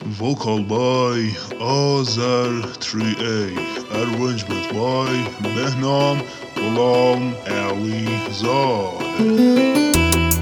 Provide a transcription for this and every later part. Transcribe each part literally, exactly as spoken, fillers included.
Vocal by Azar three A, arrangement by Behnam Ghulam Ali Zad.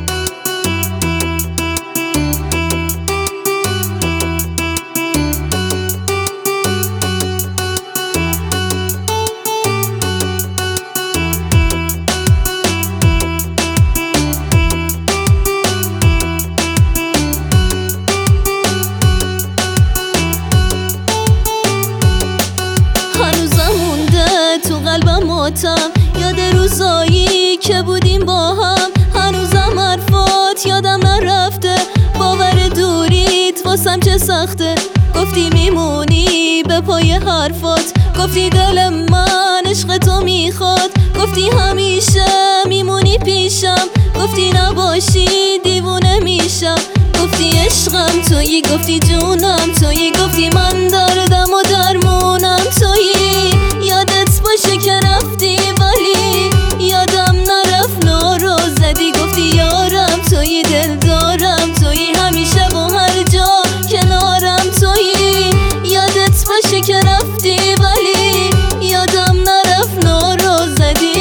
یاد روزایی که بودیم با هم، هنوزم حرفات یادم نرفته. باور دوریت واسم چه سخته. گفتی میمونی به پای حرفات، گفتی دل من عشق تو میخواد، گفتی همیشه میمونی پیشم، گفتی نباشی دیوونه میشم، گفتی عشقم تویی، گفتی جونم تویی، گفتی من دردم و درمونم تویی. یادت باشه که رفتی ولی یادم نرفت، نارو زدی، گفتی یارم تویی، دل دارم تویی، همیشه و هر جا کنارم تویی. یادت باشه که رفتی ولی یادم نرفت، نارو زدی.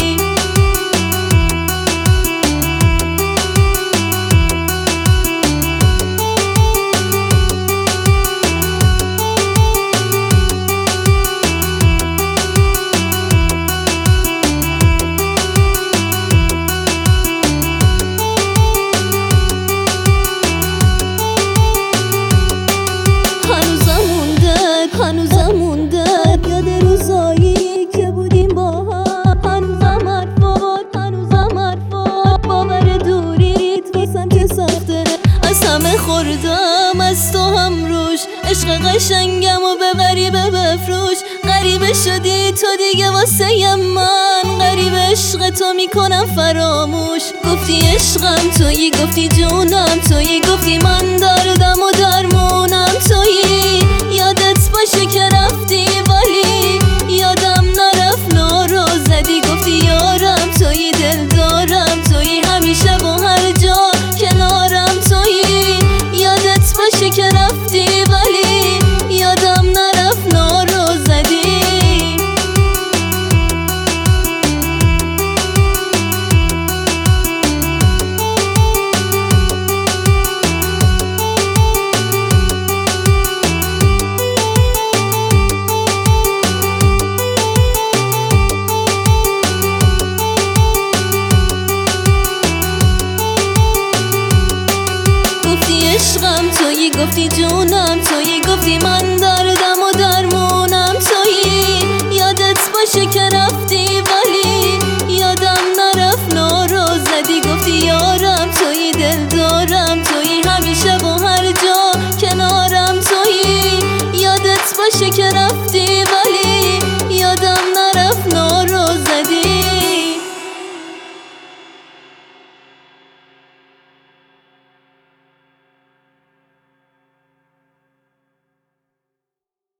هنوزم مونده یاد روزایی که بودیم با هم، هنوزم حرفات هنوزم حرفات باور دوریت واسم چه سخته. از همه خوردم از تو هم روش، عشق قشنگم و به غریبه بفروش. غریبه شدی تو دیگه واسه من، غریب عشق تو میکنم فراموش. گفتی عشقم تویی، گفتی جونم تویی، گفتی من دردم و درمونم تویی. یادت باشه که رفتی ولی یادم نرفت، نارو زدی، گفتی یارم تویی، دل دارم تویی، همیشه و هر جا کنارم تویی. یادت باشه که رفتی ولی یادم نرفت، نارو زدی. عشقم تویی، گفتی جونم تویی، گفتی من دارم